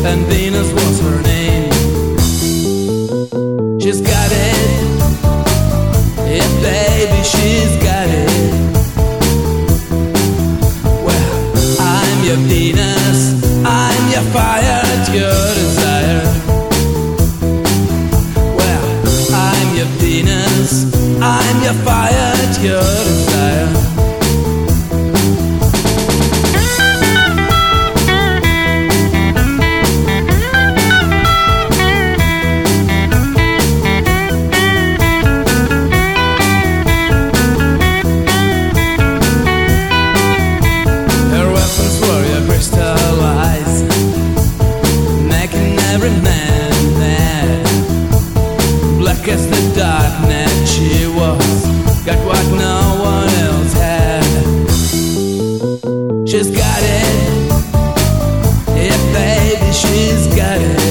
and Venus was her name. She's got it, yeah baby, she's got it. Well, I'm your Venus, I'm your fire at your desire. Well, I'm your Venus, I'm your fire at your desire. Guess the darknet she was got what no one else had. She's got it, yeah baby, she's got it.